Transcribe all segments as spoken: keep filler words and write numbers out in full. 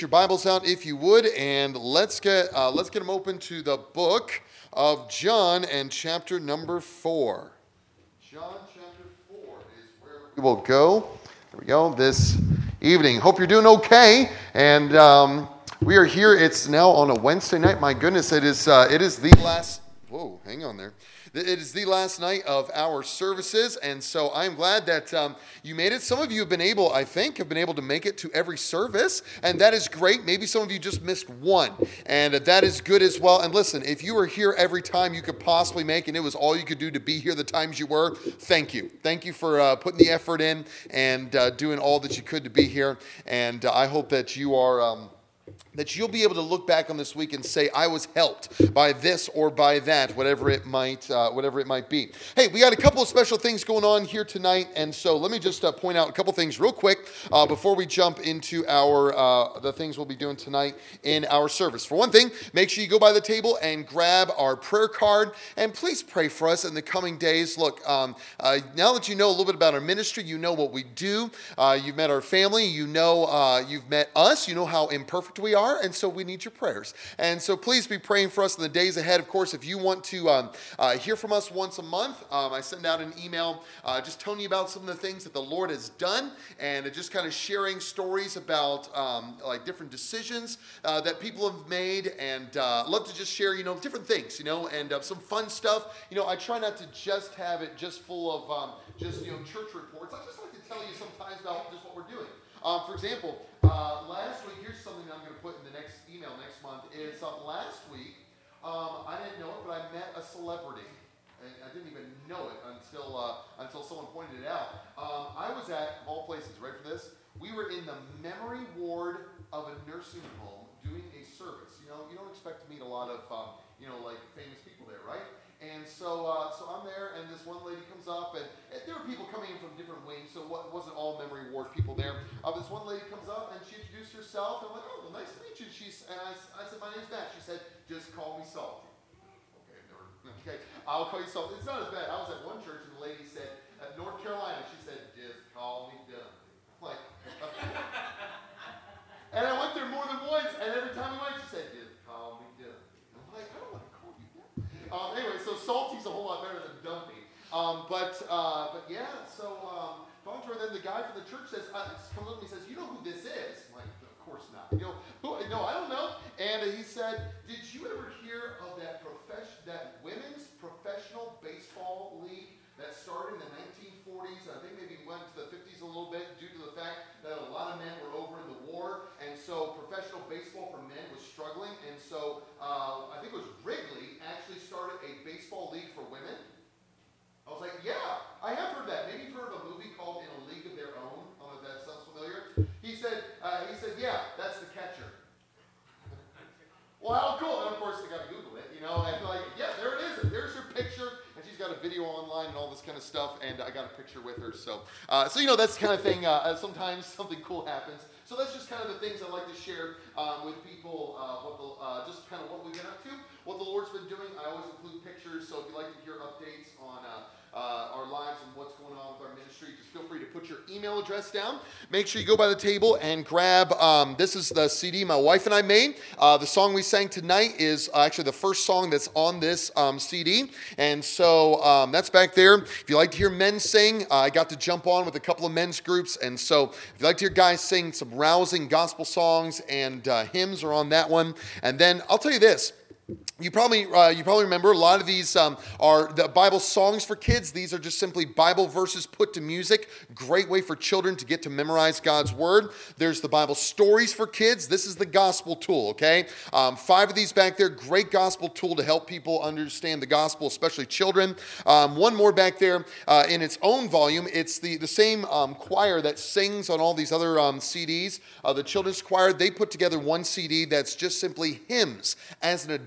Your Bibles out if you would, and let's get uh, let's get them open to the book of John and chapter number four. John chapter four is where we will go. There we go. This evening. Hope you're doing okay. And um, we are here. It's now on a Wednesday night. My goodness, it is uh, it is the last. Whoa, hang on there. It is the last night of our services, and so I'm glad that um, you made it. Some of you have been able, I think, have been able to make it to every service, and that is great. Maybe some of you just missed one, and that is good as well. And listen, if you were here every time you could possibly make, and it was all you could do to be here the times you were, thank you. Thank you for uh, putting the effort in and uh, doing all that you could to be here, and uh, I hope that you are... Um, that you'll be able to look back on this week and say, I was helped by this or by that, whatever it might uh, whatever it might be. Hey, we got a couple of special things going on here tonight, and so let me just uh, point out a couple things real quick uh, before we jump into our uh, the things we'll be doing tonight in our service. For one thing, make sure you go by the table and grab our prayer card, and please pray for us in the coming days. Look, um, uh, now that you know a little bit about our ministry, you know what we do. Uh, you've met our family. You know uh, you've met us. You know how imperfect we are. And so we need your prayers. And so please be praying for us in the days ahead. Of course, if you want to um, uh, hear from us once a month, um, I send out an email uh, just telling you about some of the things that the Lord has done and just kind of sharing stories about um, like different decisions uh, that people have made. And uh, love to just share, you know, different things, you know, and uh, some fun stuff. You know, I try not to just have it just full of um, just, you know, church reports. I just like to tell you sometimes about just what we're doing. Um, for example, uh, last week, here's something that I'm going to put in the next email next month, is uh, last week, um, I didn't know it, but I met a celebrity. And I didn't even know it until uh, until someone pointed it out. Um, I was at, of all places, ready for this? We were in the memory ward of a nursing home doing a service. You know, you don't expect to meet a lot of, um, you know, like famous people there, right? And so uh, so I'm there, and this one lady comes up, and, and there were people coming in from different wings, so it wasn't all memory ward people there. Uh, this one lady comes up, and she introduced herself, and I'm like, oh, well, nice to meet you. She's, and I, I said, my name's Matt. She said, just call me Salty. Okay, I've never, okay, I'll call you Salty. It's not as bad. I was at one church, and the lady said, at North Carolina, she said, just call me Dumb. I'm like, okay. And I went there more than once, and every time we went, she said, just call me Dumb. I'm like, I don't want to call you Dumb. Um, anyway, so Salty's a whole lot better than Dumpy. Um, but uh, but yeah, so um, talking to her, then the guy from the church says, uh, comes up to me and says, you know who this is? I'm like, of course not. You know, who? No, I don't know. And uh, he said, did you ever hear of that profession, that women's professional baseball league that started in the nineteen forties? I think maybe went to the fifties a little bit due to the fact that a lot of men were over in the war, and so professional baseball for men was struggling, and so uh, I think it was Wrigley actually started a baseball league for women. I was like, yeah, I have heard that. Maybe you've heard of a movie called In a League of Their Own. I don't know if that sounds familiar. He said, uh, he said, yeah, that's the catcher. Well, how cool. And of course, I got to Google it, you know, and like, yeah, there it is. There's her picture. And she's got a video online and all this kind of stuff, and I got a picture with her. So, uh, so you know, that's the kind of thing, uh, sometimes something cool happens. So that's just kind of the things I like to share um, with people, uh, what the, uh, just kind of what we've been up to, what the Lord's been doing. I always include pictures, so if you'd like to hear updates on uh, uh, our lives and what's going on with our ministry, just feel free to put your email address down. Make sure you go by the table and grab, um, this is the C D my wife and I made. Uh, the song we sang tonight is actually the first song that's on this um, C D, and so um, that's back there. If you like to hear men sing, uh, I got to jump on with a couple of men's groups, and so if you like to hear guys sing some rousing gospel songs and uh, hymns are on that one. And then I'll tell you this. You probably uh, you probably remember a lot of these um, are the Bible songs for kids. These are just simply Bible verses put to music. Great way for children to get to memorize God's Word. There's the Bible stories for kids. This is the gospel tool, okay? Um, five of these back there. Great gospel tool to help people understand the gospel, especially children. Um, one more back there uh, in its own volume. It's the, the same um, choir that sings on all these other um, C Ds. Uh, the children's choir, they put together one C D that's just simply hymns. As an adult,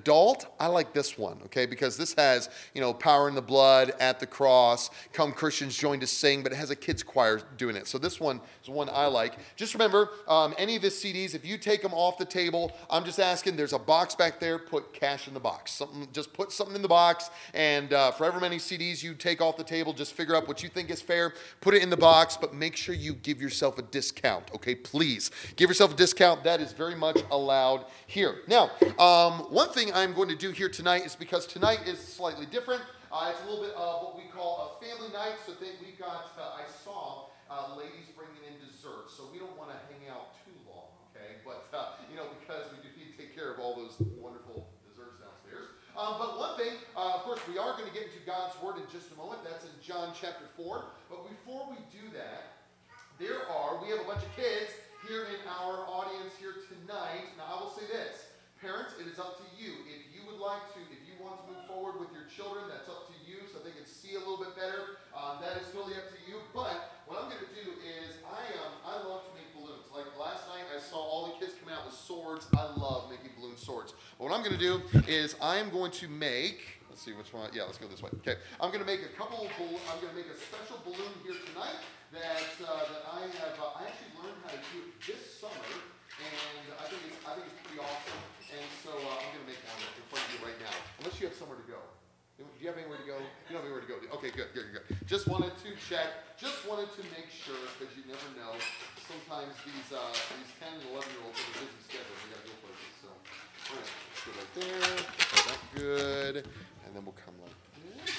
adult, I like this one, okay, because this has, you know, Power in the Blood, At the Cross, Come Christians Join to Sing, but it has a kids choir doing it. So this one is one I like. Just remember, um, any of his C Ds, if you take them off the table, I'm just asking, there's a box back there, put cash in the box. Something, just put something in the box, and uh, for however many C Ds you take off the table, just figure out what you think is fair, put it in the box, but make sure you give yourself a discount, okay? Please give yourself a discount. That is very much allowed here. Now, um, one thing I'm going to do here tonight is, because tonight is slightly different. Uh, it's a little bit of what we call a family night. So think we've got, uh, I saw uh, ladies bringing in dessert. So we don't want to hang out too long, okay? But, uh, you know, because we do need to take care of all those wonderful desserts downstairs. Um, but one thing, uh, of course, we are going to get into God's Word in just a moment. That's in John chapter four. But before we do that, there are, we have a bunch of kids here in our audience here tonight. Now, I will say this. Parents, it is up to you. If you would like to, if you want to move forward with your children, that's up to you, so they can see a little bit better. Um, that is totally up to you. But what I'm going to do is, I um, I love to make balloons. Like last night, I saw all the kids come out with swords. I love making balloon swords. But what I'm going to do is, I am going to make. Let's see which one. Yeah, let's go this way. Okay, I'm going to make a couple. Of I'm going to make a special balloon here tonight that uh, that I have. Uh, I actually learned how to do it this summer, and I think it's I think it's pretty awesome. And so uh, I'm going to make one in front of you right now, unless you have somewhere to go. Do you have anywhere to go? You don't have anywhere to go. Okay, good, good, good. Just wanted to check. Just wanted to make sure, because you never know. Sometimes these uh, these ten and eleven year olds have a busy schedule. They got to go places. So, all right, let's go right there. That good. And then we'll come like this.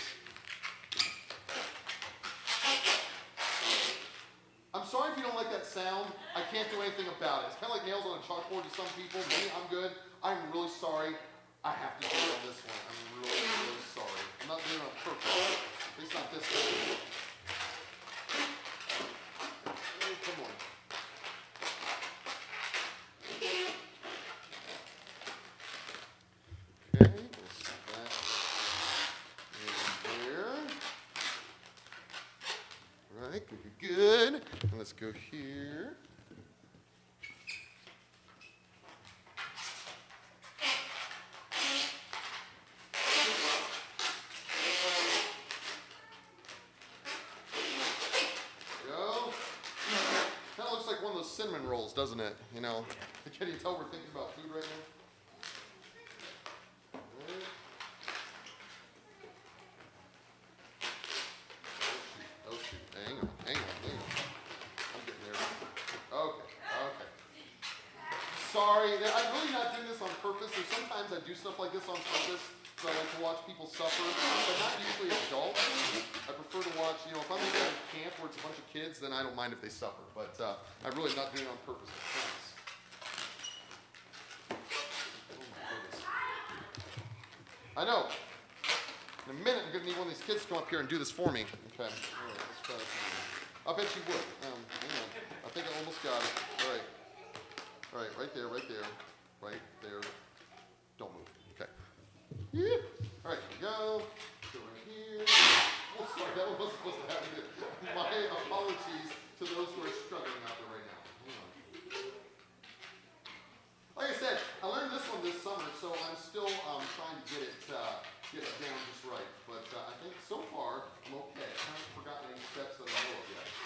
I'm sorry if you don't like that sound. I can't do anything about it. It's kind of like nails on a chalkboard to some people. Me, I'm good. I'm really sorry. I have to do it on this one. I'm really, really sorry. I'm not doing it on purpose. At least not this one. Oh, come on. Okay, we'll set that in there. All right, good, good, good. And let's go here. Cinnamon rolls, doesn't it? You know, can you tell we're thinking about food right now? Right. Oh shoot, oh shoot, hang on, hang on, hang on. I'm getting there. Okay, okay. Sorry, I'm really not doing this on purpose. There's sometimes I do stuff like this on purpose, so I like to watch people suffer, but not usually adults. I prefer to watch, you know, if I'm in a camp where it's a bunch of kids, then I don't mind if they suffer. But uh, I'm really not doing it on purpose, I promise. Oh my goodness. I know. In a minute, I'm going to need one of these kids to come up here and do this for me. Okay. All right, let's try this again. I bet you would. Um, hang on. I think I almost got it. All right. All right, right there, right there. Right there. Don't move. Okay. Yeah. All right, here we go. Go right here. Oh, sorry, that one wasn't supposed to happen. My apologies to those who are struggling out there right now. Hang on. Like I said, I learned this one this summer, so I'm still um, trying to get it uh, get it down just right. But uh, I think so far I'm okay. I haven't forgotten any steps that I know of yet.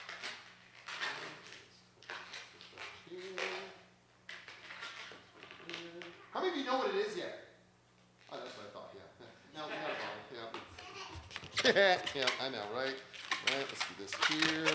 How many of you know what it is yet? Oh, that's what I thought, yeah. Now we got it all, yeah. Yeah, I know, right? Right, let's do this here.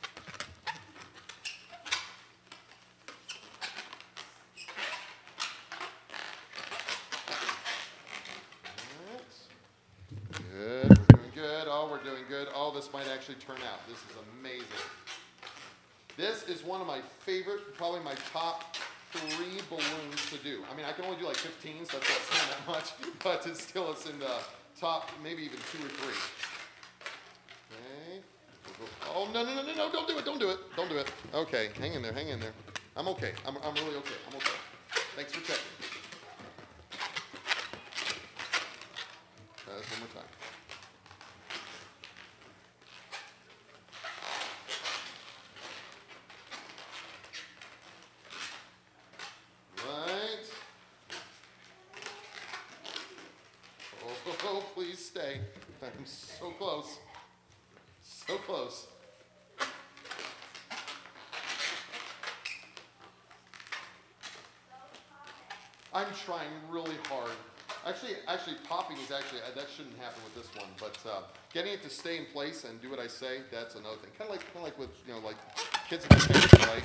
Good, we're doing good. Oh, we're doing good. Oh, this might actually turn out. This is amazing. This is one of my favorite, probably my top three balloons to do. I mean, I can only do like fifteen, so that's not that much, but it's still, it's in the top, maybe even two or three. Okay. Oh, no, no, no, no, no, don't do it, don't do it, don't do it. Okay, hang in there, hang in there. I'm okay, I'm, I'm really okay, I'm okay. Thanks for checking. Try this one more time. okay. I'm so close. So close. I'm trying really hard. Actually, actually, popping is actually, that shouldn't happen with this one, but uh, getting it to stay in place and do what I say, that's another thing. Kind of like, kind of like with, you know, like kids in the kitchen, right?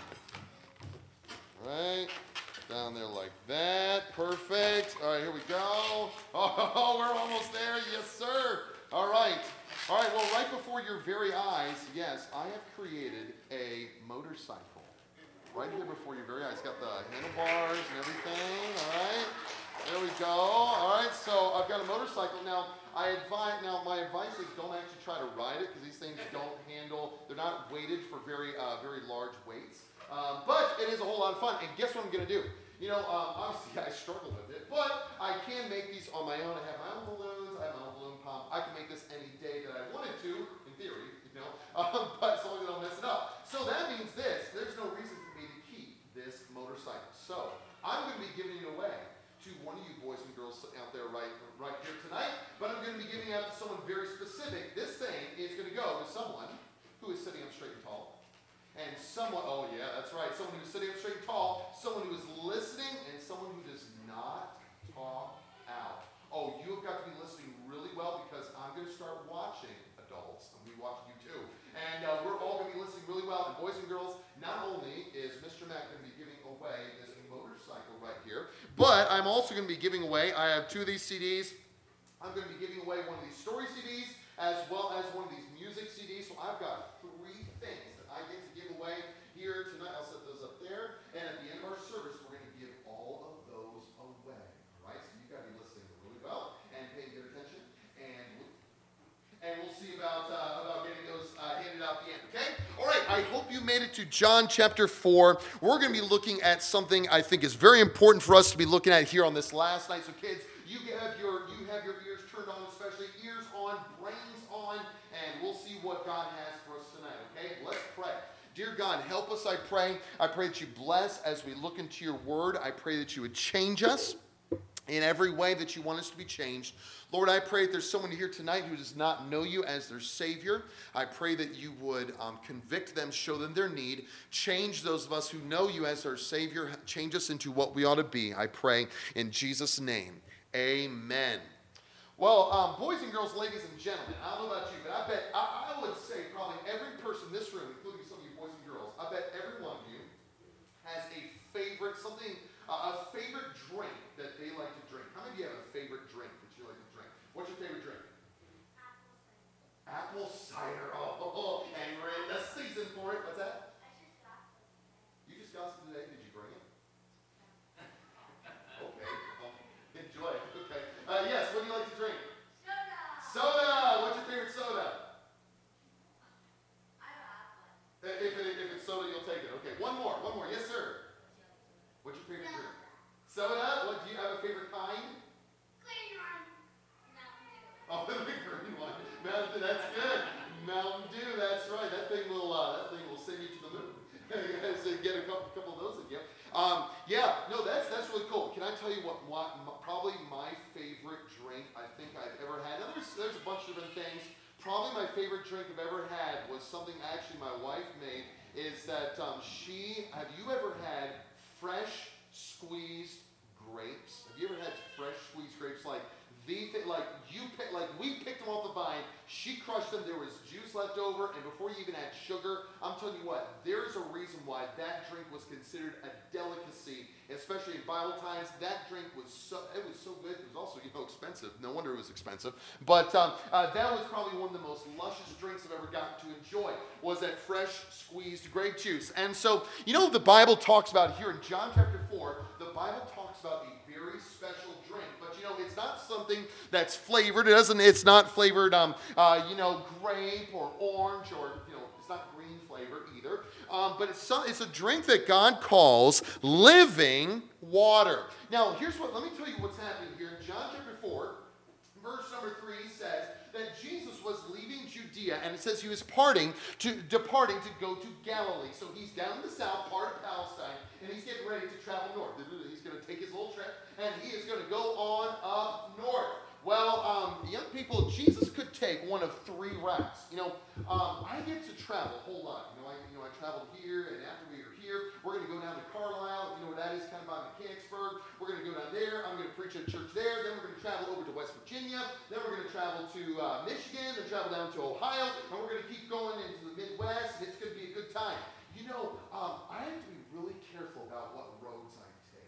Right, down there like that, perfect. All right, here we go. Oh, we're almost there, yes sir. All right, all right, well right before your very eyes, yes, I have created a motorcycle. Right here before your very eyes, got the handlebars and everything, all right? There we go, all right, so I've got a motorcycle. Now, I advise, now my advice is don't actually try to ride it because these things don't handle, they're not weighted for very, uh, very large weights. Um, but it is a whole lot of fun, and guess what I'm going to do? You know, um, obviously I struggle with it, but I can make these on my own. I have my own balloons, I have my own balloon pump. I can make this any day that I wanted to, in theory, you know, um, but so long as I don't mess it up. So that means this, there's no reason for me to keep this motorcycle. So I'm going to be giving it away to one of you boys and girls out there right, right here tonight, but I'm going to be giving it out to someone very specific. This thing is going to go to someone who is sitting up straight and tall. And someone, oh yeah, that's right, someone who's sitting up straight and tall, someone who is listening, and someone who does not talk out. Oh, you have got to be listening really well because I'm going to start watching adults. I'm going to be watching you too. And uh, we're all going to be listening really well. And boys and girls, not only is Mister Mack going to be giving away this motorcycle right here, but I'm also going to be giving away, I have two of these C Ds. I'm going to be giving away one of these story C Ds as well as one of these music C Ds. So I've got three things that I get to give away here tonight. I'll set those up there. And at the end of our service, we're going to give all of those away. All right? So you've got to be listening really well and paying good attention. And we'll, and we'll see about, uh, about getting those uh, handed out at the end. Okay? All right. I hope you made it to John chapter four. We're going to be looking at something I think is very important for us to be looking at here on this last night. So kids, you have your, you have your ears turned on, especially ears on, brains on, and we'll see what God has for us tonight, okay? Let's pray. Dear God, help us, I pray. I pray that you bless as we look into your word. I pray that you would change us in every way that you want us to be changed. Lord, I pray that there's someone here tonight who does not know you as their Savior. I pray that you would um, convict them, show them their need, change those of us who know you as our Savior, change us into what we ought to be. I pray in Jesus' name. Amen. Well, um, boys and girls, ladies and gentlemen, I don't know about you, but I bet, I, I would say probably every person in this room, including some of you boys and girls, I bet every one of you has a favorite, something, uh, a favorite drink that they like to drink. How many of you have a favorite drink that you like to drink? What's your favorite drink? Apple cider. Apple cider. Oh, and we're in the season for it. What's that? I just got some. You just got some today? Did you bring it? Okay. Well, enjoy it. Okay. Uh, yes, what do you like to drink? Soda. Soda. What's your favorite soda? I don't have one. If, it, if it's soda, you'll take it. Okay. One more. One more. Yes, sir. What's your favorite drink? Soda. What do you have a favorite kind? Green one. Oh, the green one. Mountain Dew. That's good. Mountain Dew. That's right. That thing will. Uh, that thing will send you to the moon. You guys get a couple, couple of those in you. Um, yeah. No, that's that's really cool. Can I tell you what? what probably my favorite drink I think I've ever had. Now, there's there's a bunch of different things. Probably my favorite drink I've ever had was something actually my wife made. Is that um, she? Have you ever had fresh squeezed grapes? Have you ever had fresh squeezed grapes? Like the thing, like you pick, like we picked them off the vine. She crushed them. There was juice left over, and before you even had sugar, I'm telling you what. There's a reason why that drink was considered a delicacy, especially in Bible times. That drink was so it was so good. It was also you know expensive. No wonder it was expensive. But um, uh, that was probably one of the most luscious drinks I've ever gotten to enjoy. Was that fresh squeezed grape juice? And so you know the Bible talks about here in John chapter four. The Bible talks about a very special drink, but you know it's not something that's flavored. It doesn't. It's not flavored. Um, uh, you know, grape or orange or you know, it's not green flavor either. Um, but it's some, it's a drink that God calls living water. Now, here's what. Let me tell you what's happening here in John chapter four, verse number three says that Jesus was leaving Judea, and it says he was parting to departing to go to Galilee. So he's down in the south part of Palestine, and he's getting ready to travel north. He's going to take his little trip, and he is going to go on up north. Well, um, young people, Jesus could take one of three routes. You know, um, I get to travel a whole lot. You know, I, you know, I traveled here, and after we are here, we're going to go down to Carlisle. You know where that is, kind of by Mechanicsburg. We're going to go down there. I'm going to preach at a church there. Then we're going to travel over to West Virginia. Then we're going to travel to uh, Michigan. Then travel down to Ohio. And we're going to keep going into the Midwest, and it's going to be a good time. You know, um, I have to be really careful about what roads I take.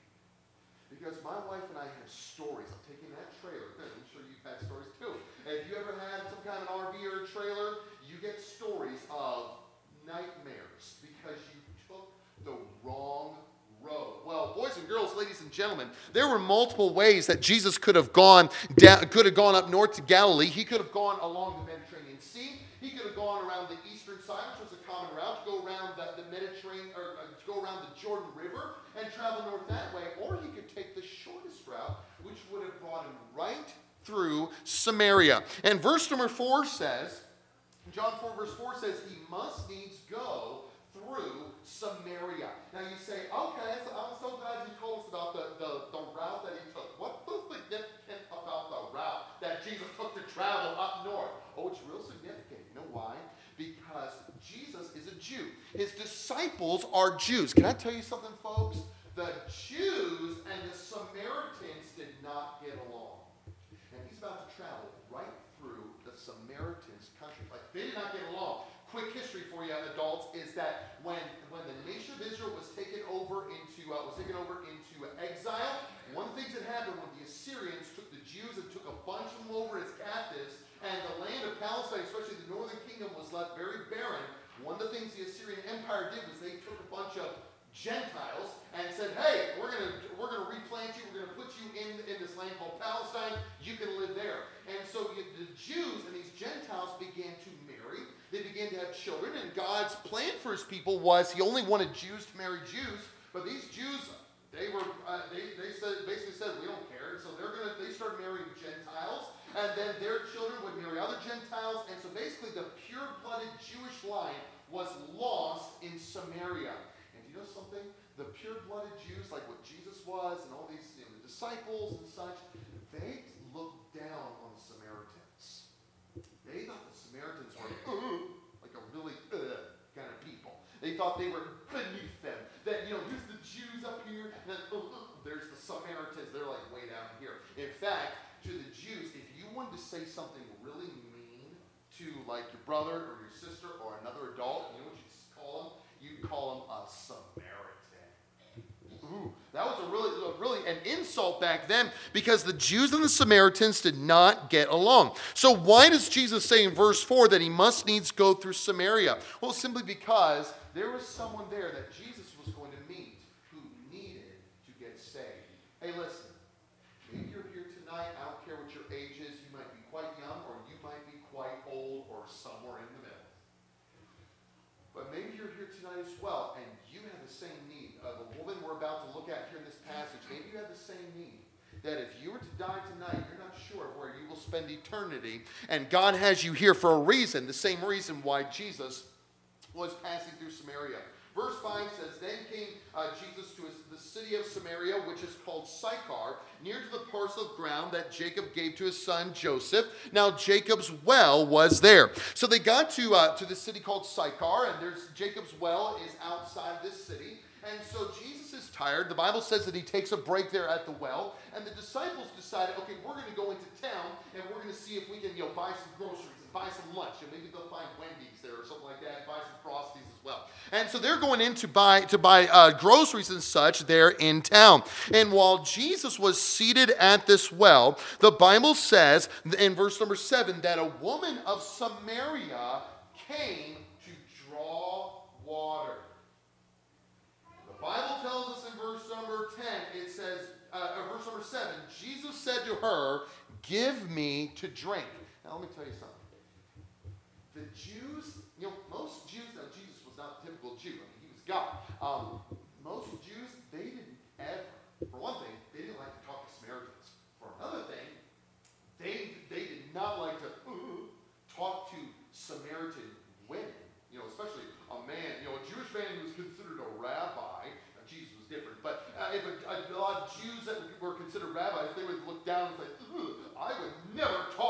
Because my wife and I have stories. I'm taking that trailer. I'm sure you've had stories too. And if you ever had some kind of an R V or a trailer, you get stories of nightmares because you took the wrong road. Well, boys and girls, ladies and gentlemen, there were multiple ways that Jesus could have gone down, could have gone up north to Galilee. He could have gone along the Mediterranean Sea. He could have gone around the eastern side, which was a common route, to go around the, the Mediterranean, or uh, to go around the Jordan River and travel north that way. Or he could take the shortest route, which would have brought him right through Samaria. And verse number four says, John four verse four says, he must needs go through Samaria. Now you say, okay, so I'm so glad you told us about the, the, the route that he took. What's the significant about the route that Jesus took to travel up north? Oh, it's real significant. You know why? Because Jesus is a Jew. His disciples are Jews. Can I tell you something, folks? The Jews and the Samaritans did not get along. And he's about to travel right through the Samaritans' country. Like, they did not get along. Quick history for you, adults, is that when, when the nation of Israel was taken over into uh, was taken over into exile, one of the things that happened when the Assyrians took the Jews and took a bunch of them over as captives, and the land of Palestine, especially the northern kingdom, was left very barren. One of the things the Assyrian Empire did was they took a bunch of Gentiles and said, hey, we're gonna we're gonna replant you, we're gonna put you in, in this land called Palestine, you can live there. And so the Jews and these Gentiles began to marry, they began to have children, and God's plan for his people was he only wanted Jews to marry Jews, but these Jews, they were uh, they, they said basically said we don't care, and so they're gonna they started marrying Gentiles, and then their children would marry other Gentiles, and so basically the pure-blooded Jewish line was lost in Samaria. You know something? The pure-blooded Jews, like what Jesus was, and all these you know, the disciples and such, they looked down on the Samaritans. They thought the Samaritans were uh, like a really uh, kind of people. They thought they were beneath them. That, you know, here's the Jews up here, and then uh, uh, there's the Samaritans. They're like way down here. In fact, to the Jews, if you wanted to say something really mean to like your brother or your sister or another adult, you know what you call them? You'd call him a Samaritan. Ooh, that was a really, a really an insult back then because the Jews and the Samaritans did not get along. So why does Jesus say in verse four that he must needs go through Samaria? Well, simply because there was someone there that Jesus was going to meet who needed to get saved. Hey, listen, maybe you're here tonight. I don't care what your age is. You might be quite young or you might be quite old or somewhere in the middle. But maybe you're here tonight as well, and you have the same need. Uh, the woman we're about to look at here in this passage, maybe you have the same need. That if you were to die tonight, you're not sure where you will spend eternity, and God has you here for a reason, the same reason why Jesus was passing through Samaria. Verse five says, Then came uh, Jesus to his, the city of Samaria, which is called Sychar, near to the parcel of ground that Jacob gave to his son Joseph. Now Jacob's well was there. So they got to uh, to the city called Sychar, and there's Jacob's well is outside this city. And so Jesus is tired. The Bible says that he takes a break there at the well, and the disciples decided, okay, we're going to go into town, and we're going to see if we can, you know, buy some groceries and buy some lunch, and maybe they'll find Wendy's there or something like that, and buy some Frosties as well. And so they're going in to buy to buy uh, groceries and such there in town. And while Jesus was seated at this well, the Bible says in verse number seven that a woman of Samaria came to draw water. The Bible tells us in verse number ten, it says, uh, verse number seven, Jesus said to her, "Give me to drink." Now let me tell you something. The Jews, you know, most Jews, now Jesus was not a typical Jew. I mean, he was God. Um, most Jews, they didn't ever, for one thing, they didn't like to talk to Samaritans. For another thing, they they did not like to uh, talk to Samaritan women. You know, especially a man, you know, a Jewish man who was considered a rabbi. Now, Jesus was different, but uh, if a, a lot of Jews that were considered rabbis, they would look down and say, I would never talk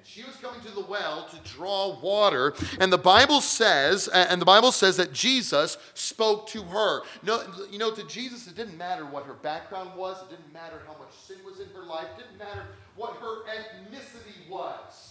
She was coming to the well to draw water, and the Bible says, and the Bible says that Jesus spoke to her. No, you know, to Jesus, it didn't matter what her background was. It didn't matter how much sin was in her life. It didn't matter what her ethnicity was.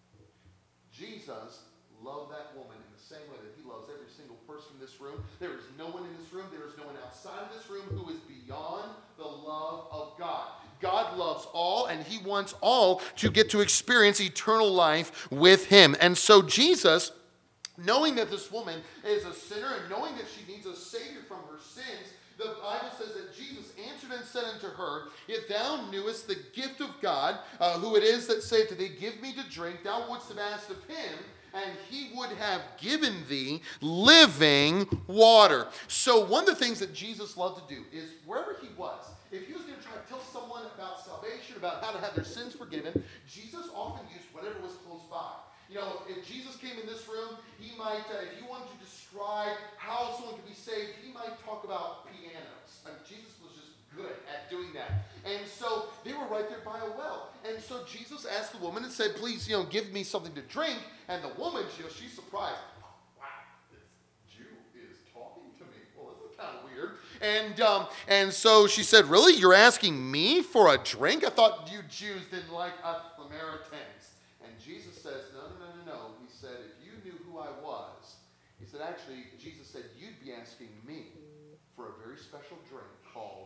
Jesus loved that woman in the same way that he loves every single person in this room. There is no one in this room, there is no one outside of this room who is beyond the love of God. God loves all, and he wants all to get to experience eternal life with him. And so Jesus, knowing that this woman is a sinner and knowing that she needs a Savior from her sins, the Bible says that Jesus answered and said unto her, if thou knewest the gift of God, uh, who it is that saith to thee, give me to drink, thou wouldst have asked of him, and he would have given thee living water. So one of the things that Jesus loved to do is wherever he was, if he was going to try to tell someone about salvation, about how to have their sins forgiven, Jesus often used whatever was close by. You know, if Jesus came in this room, he might, uh, if you wanted to describe how someone could be saved, he might talk about pianos. I mean, Jesus was just good at doing that. And so they were right there by a well. And so Jesus asked the woman and said, please, you know, give me something to drink. And the woman, you know, she's surprised. Oh, wow, this Jew is talking to me. Well, this is kind of weird. And um, and so she said, really? You're asking me for a drink? I thought you Jews didn't like us Samaritans. And Jesus says, no, no, no, no, no. He said, if you knew who I was, he said, actually, Jesus said, you'd be asking me for a very special drink called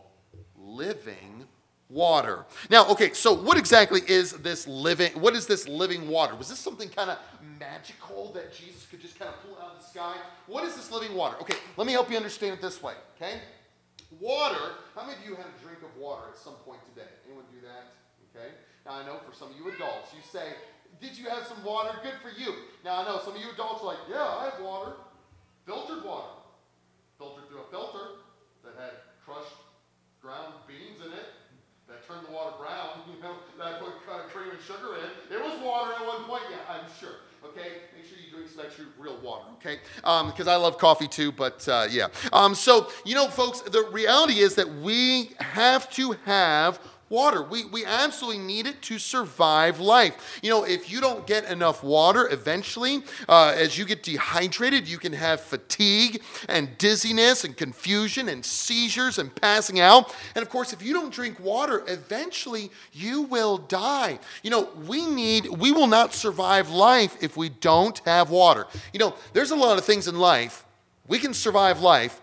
living water. Now, okay, so what exactly is this living, what is this living water? Was this something kind of magical that Jesus could just kind of pull out of the sky? What is this living water? Okay, let me help you understand it this way, okay? Water, how many of you had a drink of water at some point today? Anyone do that? Okay. Now, I know for some of you adults, you say, did you have some water? Good for you. Now, I know some of you adults are like, yeah, I have water. Filtered water. Filtered through a filter that had crushed ground beans in it that turned the water brown, you know, that I put uh, cream and sugar in. It was water at one point, yeah, I'm sure. Okay, make sure you drink some extra real water, okay? Because um, I love coffee too, but uh, yeah. Um, so, you know, folks, the reality is that we have to have water. We, we absolutely need it to survive life. You know, if you don't get enough water, eventually, uh, as you get dehydrated, you can have fatigue and dizziness and confusion and seizures and passing out. And of course, if you don't drink water, eventually you will die. You know, we need, we will not survive life if we don't have water. You know, there's a lot of things in life we can survive life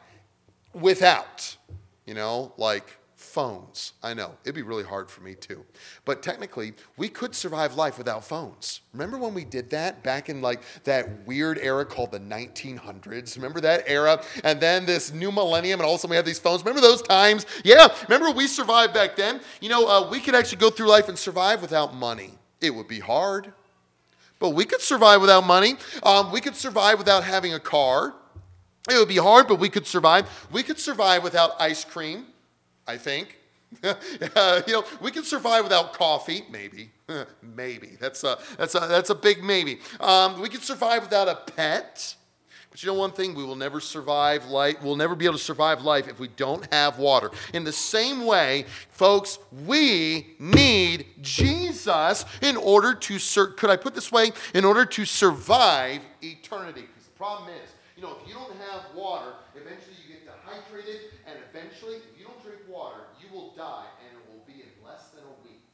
without, you know, like phones. I know, it'd be really hard for me too. But technically, we could survive life without phones. Remember when we did that back in like that weird era called the nineteen hundreds? Remember that era? And then this new millennium, and all of a sudden we have these phones. Remember those times? Yeah, remember we survived back then? You know, uh, we could actually go through life and survive without money. It would be hard, but we could survive without money. Um, we could survive without having a car. It would be hard, but we could survive. We could survive without ice cream. I think. uh, you know, we can survive without coffee, maybe. maybe. That's a, that's, a, that's a big maybe. Um, we can survive without a pet. But you know one thing? We will never survive life. We'll never be able to survive life if we don't have water. In the same way, folks, we need Jesus in order to, sur- could I put this way? In order to survive eternity. Because the problem is, you know, if you don't have water, eventually you get dehydrated, and eventually, if you don't drink water, you will die, and it will be in less than a week.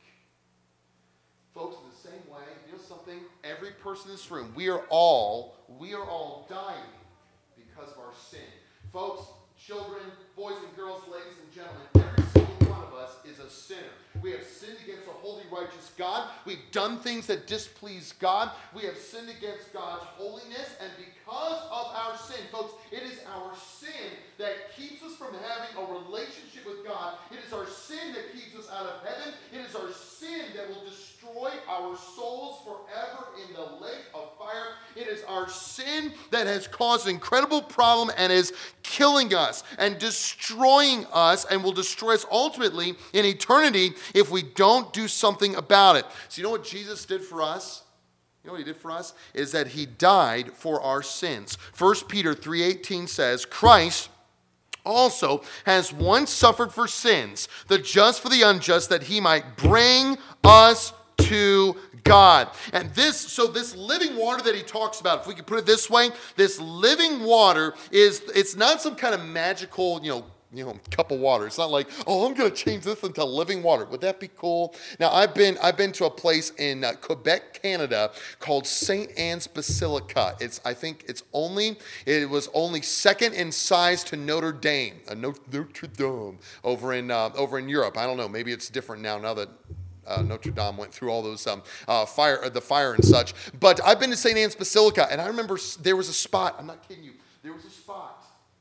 Folks, in the same way, you know something? Every person in this room, we are all, we are all dying because of our sin. Folks, children, boys and girls, ladies and gentlemen, every single one of us is a sinner. We have sinned against a holy, righteous God. We've done things that displease God. We have sinned against God's holiness, and because of our sin, folks, it is our sin that keeps us from having a relationship with God. It is our sin that keeps us out of heaven. It is our sin that will destroy our souls forever in the lake of fire. It is our sin that has caused an incredible problem and is killing us and destroying us and will destroy us ultimately in eternity if we don't do something about it. So you know what Jesus did for us? You know what he did for us? Is that he died for our sins. First Peter three eighteen says, Christ also has once suffered for sins, the just for the unjust, that he might bring us to God. And this, so this living water that he talks about, if we could put it this way, this living water is, it's not some kind of magical, you know, you know, cup of water. It's not like, oh, I'm going to change this into living water. Would that be cool? Now, I've been I've been to a place in uh, Quebec, Canada, called Saint Anne's Basilica. It's I think it's only it was only second in size to Notre Dame, uh, Notre Dame over in uh, over in Europe. I don't know. Maybe it's different now. Now that Uh, Notre Dame went through all those um, uh, fire, uh, the fire and such. But I've been to Saint Anne's Basilica, and I remember there was a spot. I'm not kidding you. There was a spot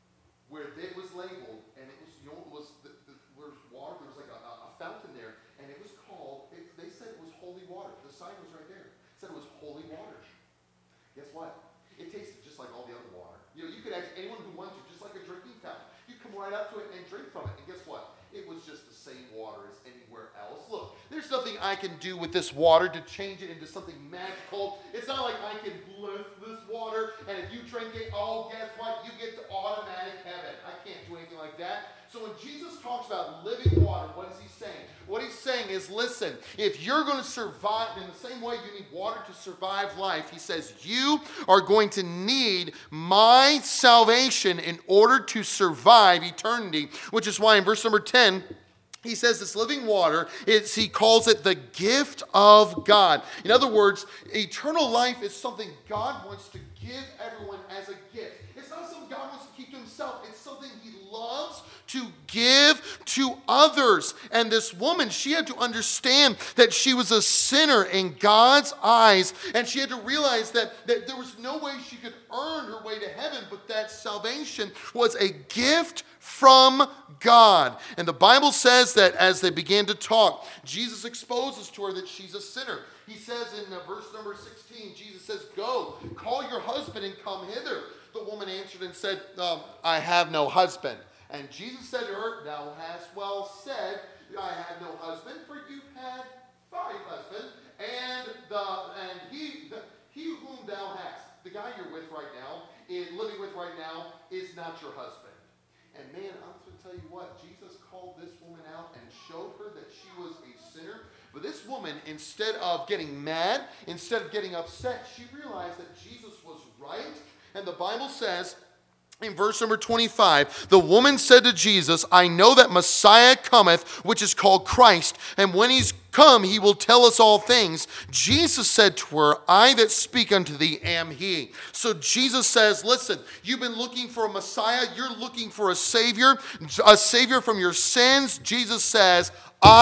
where it was labeled, and it was, you know, it was the, the, there was water. There was like a, a fountain there, and it was called. It, they said it was holy water. The sign was right there. It said it was holy water. Guess what? It tasted just like all the other water. You know, you could ask anyone who wanted to, just like a drinking fountain. You come right up to it and drink from it, and guess what? It was just the same water as anywhere else. Look, there's nothing I can do with this water to change it into something magical. It's not like I can bless this water, and if you drink it, oh, guess what? You get to automatic heaven. I can't do anything like that. So when Jesus talks about living water, what is he saying? What he's saying is, listen, if you're going to survive in the same way you need water to survive life, he says, you are going to need my salvation in order to survive eternity, which is why in verse number ten, he says this living water, is, he calls it the gift of God. In other words, eternal life is something God wants to give everyone as a gift. It's not something God wants to keep to himself. It's something he loves to give to others. And this woman, she had to understand that she was a sinner in God's eyes. And she had to realize that, that there was no way she could earn her way to heaven, but that salvation was a gift from God. And the Bible says that as they began to talk, Jesus exposes to her that she's a sinner. He says in uh, verse number sixteen, Jesus says, go, call your husband and come hither. The woman answered and said, um, I have no husband. And Jesus said to her, thou hast well said, I have no husband, for you had five husbands, and the and he the, he whom thou hast, the guy you're with right now, is, living with right now, is not your husband. And man, I'm going to tell you what, Jesus called this woman out and showed her that she was a sinner. But this woman, instead of getting mad, instead of getting upset, she realized that Jesus was right. And the Bible says, in verse number twenty-five, the woman said to Jesus, I know that Messiah cometh, which is called Christ, and when he's come, he will tell us all things. Jesus said to her, I that speak unto thee am he. So Jesus says, listen, you've been looking for a Messiah, you're looking for a Savior, a Savior from your sins. Jesus says,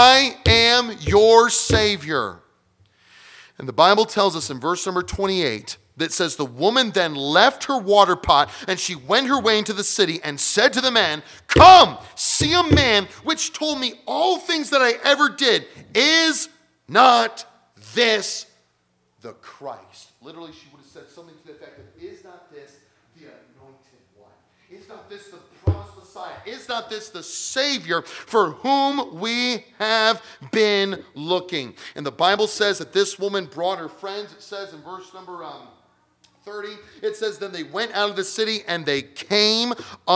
I am your Savior. And the Bible tells us in verse number twenty-eight, that says, the woman then left her water pot, and she went her way into the city, and said to the man, come, see a man which told me all things that I ever did. Is not this the Christ? Literally, she would have said something to the effect of, is not this the anointed one? Is not this the promised Messiah? Is not this the Savior for whom we have been looking? And the Bible says that this woman brought her friends. It says in verse number um, thirty, it says, then they went out of the city and they came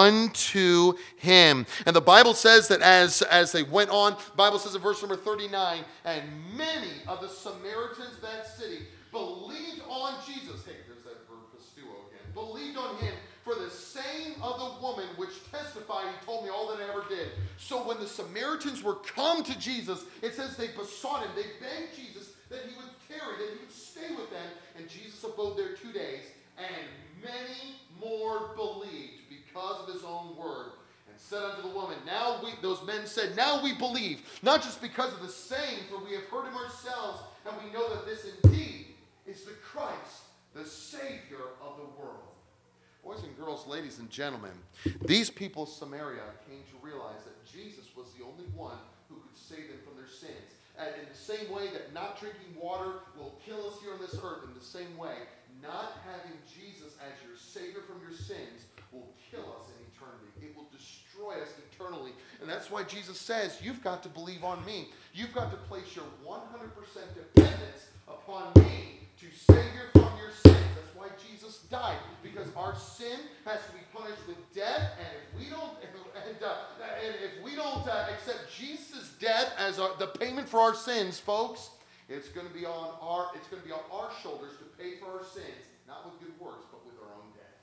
unto him. And the Bible says that as, as they went on, the Bible says in verse number thirty-nine, and many of the Samaritans of that city believed on Jesus. Hey, there's that verb pistuo again. Believed on him for the saying of the woman which testified, he told me all that I ever did. So when the Samaritans were come to Jesus, it says they besought him, they begged Jesus that he would tarry, that he would stay with them. And Jesus abode there two days, and many more believed because of his own word. And said unto the woman, now we, those men said, now we believe, not just because of the saying, for we have heard him ourselves, and we know that this indeed is the Christ, the Savior of the world. Boys and girls, ladies and gentlemen, these people of Samaria came to realize that Jesus was the only one who could save them from their sins. And in the same way that not drinking water will kill us here on this earth, in the same way, not having Jesus as your Savior from your sins will kill us in eternity. It will destroy us eternally. And that's why Jesus says, you've got to believe on me. You've got to place your one hundred percent dependence upon me to save you from your sins. That's why Jesus died, because our sin has to be punished with death, and if we don't, and, uh, and if we don't uh, accept Jesus' death as our, the payment for our sins, folks, It's going to be on our it's going to be on our shoulders to pay for our sins, not with good works, but with our own death,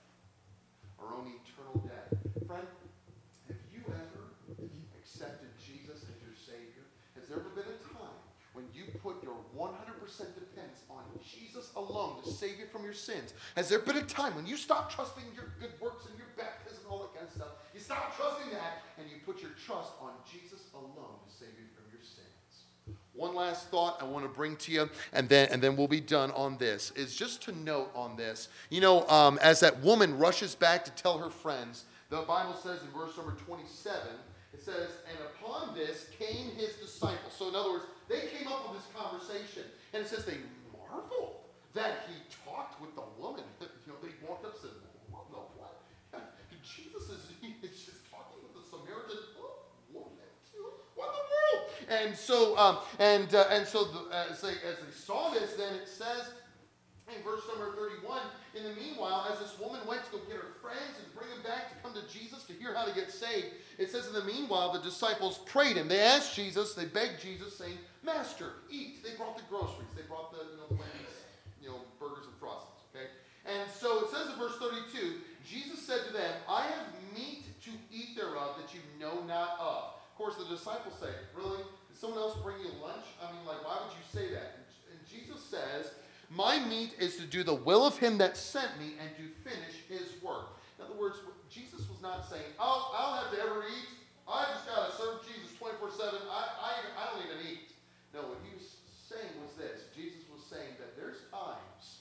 our own eternal death. Friend, have you ever accepted Jesus as your Savior? Has there ever been a time when you put your one hundred percent dependence on Jesus alone to save you from your sins? Has there been a time when you stop trusting your good works and your baptism and all that kind of stuff? You stop trusting that and you put your trust on Jesus alone to save you from your sins. One last thought I want to bring to you, and then and then we'll be done on this, is just to note on this. You know, um, as that woman rushes back to tell her friends, the Bible says in verse number twenty-seven, it says, and upon this came his disciples. So in other words, they came up with this conversation, and it says they marveled that he talked with the woman. You know, they walked up and said, what the what? Jesus is he's just talking with the Samaritan woman. What in the world? And so, um, and uh, and so, the, as they as they saw this, then it says in verse number thirty-one. In the meanwhile, as this woman went to go get her friends and bring them back to come to Jesus to hear how to get saved, it says in the meanwhile the disciples prayed him. They asked Jesus, they begged Jesus, saying, "Master, eat." They brought the groceries. They brought the you know Wendy's, you know burgers and frosties. Okay, and so it says in verse thirty-two, Jesus said to them, "I have meat to eat thereof that you know not of." Of course, the disciples say, "Really? Did someone else bring you lunch? I mean, like, why would you say that?" And Jesus says, "My meat is to do the will of him that sent me and to finish his work." In other words, Jesus was not saying, "Oh, I don't have to ever eat. I just got to serve Jesus twenty-four seven. I, I, I don't even eat." No, what he was saying was this. Jesus was saying that there's times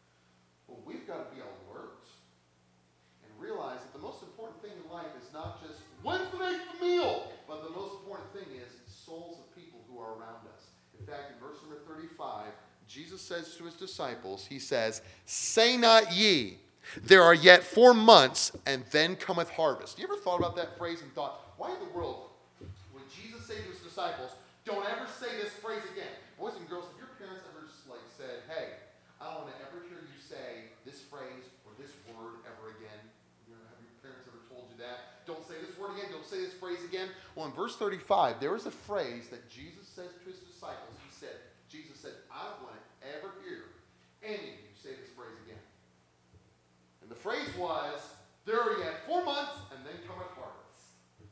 when we've got to be alert and realize that the most important thing in life is not just, when's the next meal? But the most important thing is souls of people who are around us. In fact, in verse number thirty-five, Jesus says to his disciples, he says, "Say not ye, there are yet four months, and then cometh harvest." You ever thought about that phrase and thought, why in the world would Jesus say to his disciples, don't ever say this phrase again? Boys and girls, have your parents ever like said, "Hey, I don't want to ever hear you say this phrase or this word ever again"? You know, have your parents ever told you that? Don't say this word again, don't say this phrase again. Well, in verse thirty-five, there is a phrase that Jesus says to his disciples. He said, Jesus said, "I don't want to ever hear any of you say this phrase again." And the phrase was, "There are yet four months, and then cometh harvest."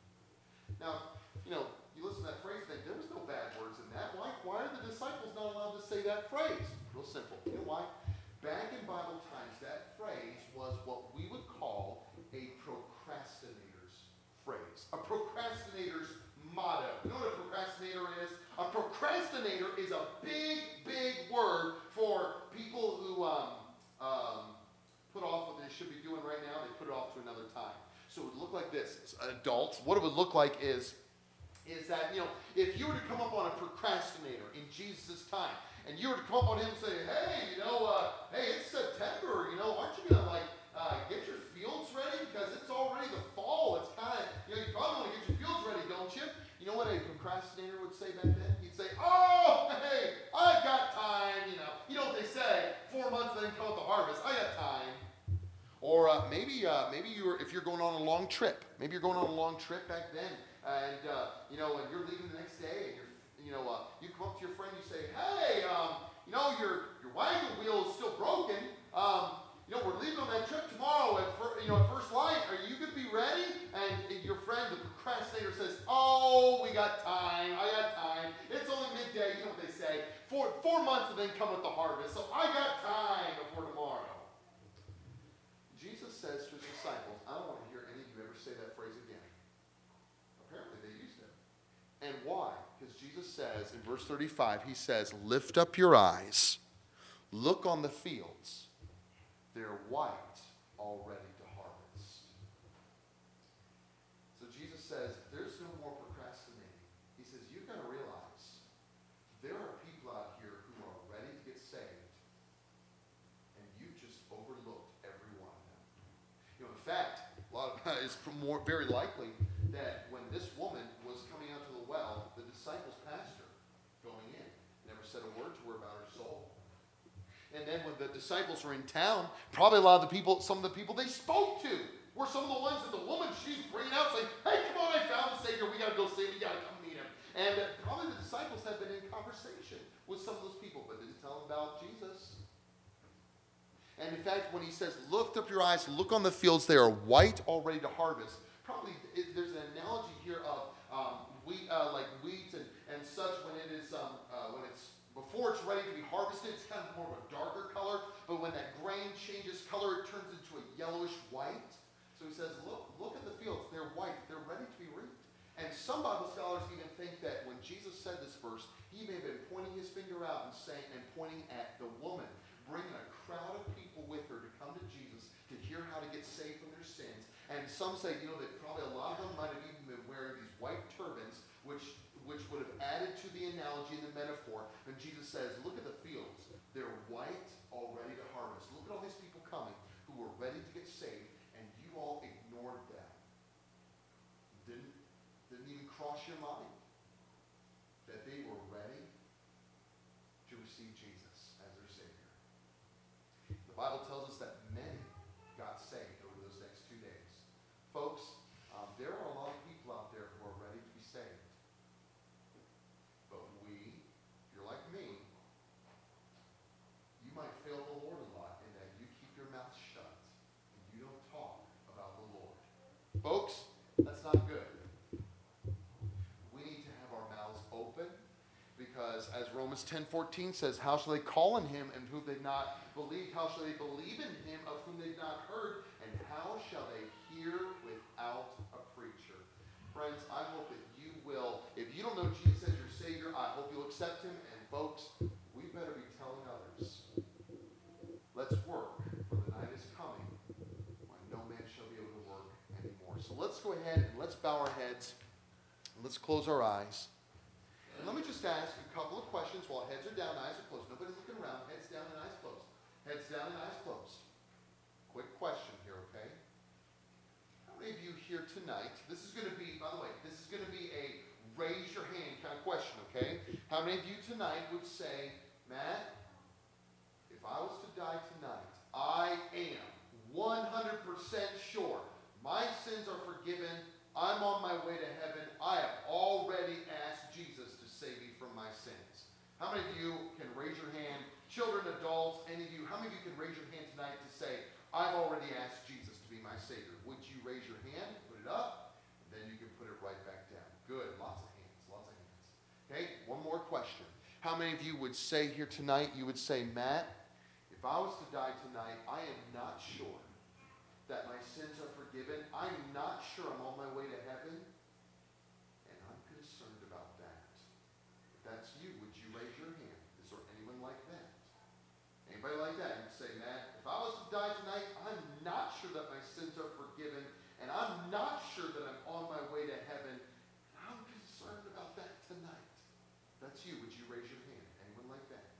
Now, you know, you listen to that phrase, and think, there was no bad words in that. Why, why are the disciples not allowed to say that phrase? Real simple. You know why? Back in Bible times, that phrase was what we would call a procrastinator's phrase. A procrastinator's motto. You know what a procrastinator is? A procrastinator is a big, big word for people who um, um, put off what they should be doing right now. They put it off to another time. So it would look like this. Adults, what it would look like is, is that, you know, if you were to come up on a procrastinator in Jesus' time, and you were to come up on him and say, "Hey, you know, uh, hey, it's September, you know, aren't you going to, like, uh, get your fields ready? Because it's already the fall. It's kind of, you know, you probably want to get your fields ready, don't you?" You know what a procrastinator would say back then? He'd say, "Oh, hey, I've got time, you know." You know what they say? Four months and then come with the harvest. I got time. Or uh, maybe uh, maybe you're if you're going on a long trip. Maybe you're going on a long trip back then, and uh, you know, and you're leaving the next day, and you're you know uh, you come up to your friend, you say, "Hey, um, you know your your wagon wheel is still broken. Um, you know we're leaving on that trip tomorrow at fir- you know at first light. Are you gonna be ready?" And your friend, the procrastinator, says, "Oh, we got time. I got time. It's only midday." You know what they say? Four four months and then come with the harvest. So I got time before tomorrow. Jesus says to his disciples, "I don't want to hear any of you ever say that phrase again." Apparently they used it. And why? Because Jesus says in verse thirty-five, he says, "Lift up your eyes, look on the fields. They're white, already to harvest." So Jesus says, there's no more procrastinating. He says, you've got to realize there are people out here who are ready to get saved, and you just overlooked every one of them. You know, in fact, a lot of, it's more very likely that when this woman was coming out to the well, the disciples passed her going in, never said a word to her about her soul. And then when the disciples were in town, probably a lot of the people, some of the people they spoke to were some of the ones that the woman, she's bringing out saying, "Hey, come on, I found the Savior. We got to go see him. We got to come meet him." And probably the disciples had been in conversation with some of those people, but didn't tell them about Jesus. And in fact, when he says, lift up your eyes, look on the fields, they are white, all ready to harvest. Probably it, there's an analogy here of um, wheat, uh, like wheat and, and such when it is, um, uh, when it's, before it's ready to be harvested, it's kind of more of a darker color. But when that grain changes color, it turns into a yellowish white. So he says, look, look at the fields, they're white, they're ready to be reaped. And some Bible scholars even think that when Jesus said this verse, he may have been pointing his finger out and saying, and pointing at the woman, bringing a crowd of people with her to come to Jesus to hear how to get saved from their sins. And some say, you know, that probably a lot of them might have even been wearing these white turbans, which which would have added to the analogy and the metaphor. And Jesus says, look at the fields. They're white, all ready to harvest. Look at all these people coming who were ready to get saved, and you all ignored them. Didn't, didn't even cross your mind that they were ready to receive Jesus as their Savior. The Bible tells us that many got saved over those next two days. Folks, um, there are a lot of people out there who are ready to be saved. But we, if you're like me, you might fail the Lord a lot in that you keep your mouth shut and you don't talk about the Lord. Folks, that's not good. We need to have our mouths open because as Romans ten fourteen says, how shall they call on him and whom they've not believed? How shall they believe in him of whom they've not heard? And how shall they hear without a preacher? Friends, I hope that you will, if you don't know Jesus as your Savior, I hope you'll accept him. And folks, we better be telling others. Let's work, for the night is coming when no man shall be able to work anymore. So let's go ahead and let's bow our heads. And let's close our eyes. And let me just ask a couple of questions while heads are down, eyes are closed. Nobody's looking around. Heads down and eyes closed. Heads down and eyes closed. Quick question here, okay? How many of you here tonight, this is going to be, by the way, this is going to be a raise your hand kind of question, okay? How many of you tonight would say, Matt, if I was to die tonight, I am one hundred percent sure my sins are forgiven, I'm on my way to heaven, I have already asked Jesus to save me from my sins. How many of you can raise your hand, children, adults, any of you, how many of you can raise your hand tonight to say, I've already asked Jesus to be my Savior? Would you raise your hand, put it up, and then you can put it right back down. Good, lots of hands, lots of hands. Okay, one more question. How many of you would say here tonight, you would say, Matt, if I was to die tonight, I am not sure that my sins are forgiven. I'm not sure I'm on my way to heaven. And I'm concerned about that. If that's you, would you raise your hand? Is there anyone like that? Anybody like that? You'd say, Matt, if I was to die tonight, I'm not sure that my sins are forgiven. And I'm not sure that I'm on my way to heaven. I'm concerned about that tonight. If that's you, would you raise your hand? Anyone like that?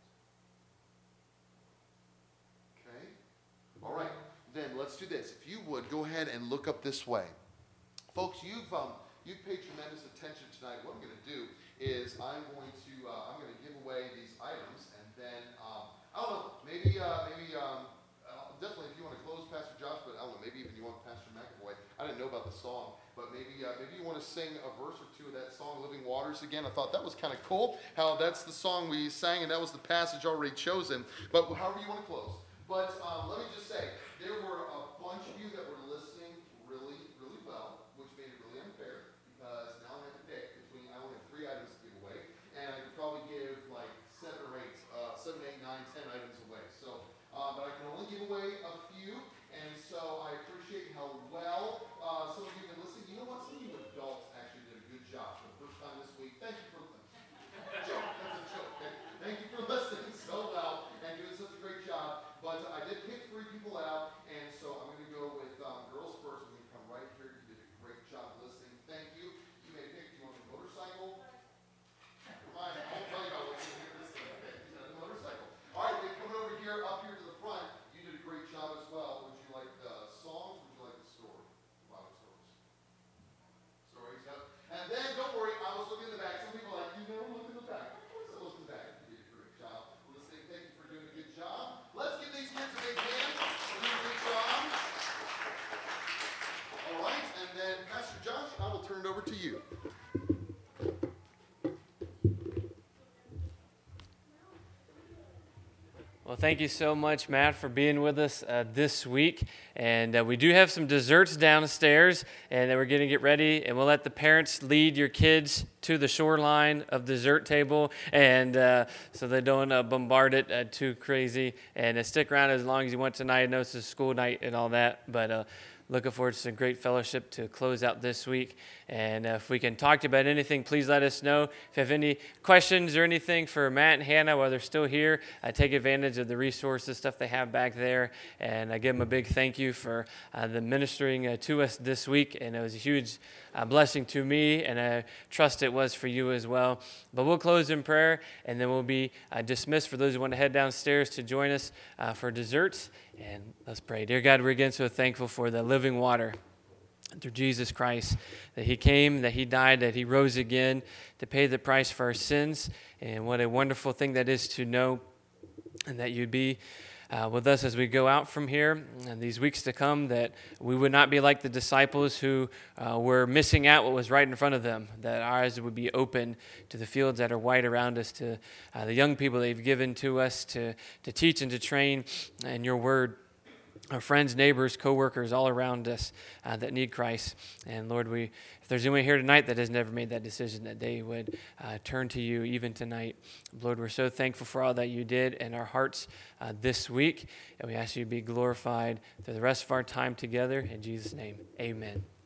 Okay. All right. Then let's do this. If you would, go ahead and look up this way. Folks, you've um, you've paid tremendous attention tonight. What I'm going to do is I'm going to uh, I'm going to give away these items, and then um, I don't know, maybe uh, maybe um, uh, definitely if you want to close, Pastor Josh, but I don't know, maybe even you want Pastor McAvoy. I didn't know about the song, but maybe uh, maybe you want to sing a verse or two of that song, "Living Waters," again. I thought that was kind of cool. How that's the song we sang, and that was the passage already chosen. But however you want to close. But um, let me just say, there were a bunch of you that were listening really, really well, which made it really unfair, because now I have to pick between, I only have three items to give away, and I could probably give like seven or eight, uh, seven, eight, nine, ten items away. So, uh, but I can only give away a few, and so I appreciate how well uh, some of you have been listening. You know what? Some of you adults actually did a good job for the first time this week. Thank you for joke. That's a joke. Okay? Thank you for listening so well and doing such a great job. But I did pick three people out, and so Well, thank you so much, Matt, for being with us uh, this week. And uh, we do have some desserts downstairs, and then we're going to get ready, and we'll let the parents lead your kids to the shoreline of the dessert table, and uh, so they don't uh, bombard it uh, too crazy. And uh, stick around as long as you want tonight. I know it's a school night and all that, but uh, looking forward to some great fellowship to close out this week. And uh, if we can talk to you about anything, please let us know. If you have any questions or anything for Matt and Hannah while they're still here, uh, take advantage of the resources, stuff they have back there. And I give them a big thank you for uh, the ministering uh, to us this week. And it was a huge uh, blessing to me, and I trust it was for you as well. But we'll close in prayer, and then we'll be uh, dismissed for those who want to head downstairs to join us uh, for desserts. And let's pray. Dear God, we're again so thankful for the living water through Jesus Christ, that he came, that he died, that he rose again to pay the price for our sins. And what a wonderful thing that is to know, and that you'd be uh, with us as we go out from here and these weeks to come, that we would not be like the disciples who uh, were missing out what was right in front of them, that our eyes would be open to the fields that are white around us, to uh, the young people that you've given to us to, to teach and to train in your word. Our friends, neighbors, co-workers all around us uh, that need Christ. And Lord, we, if there's anyone here tonight that has never made that decision, that they would uh, turn to you even tonight. Lord, we're so thankful for all that you did in our hearts uh, this week. And we ask you to be glorified through the rest of our time together. In Jesus' name, amen.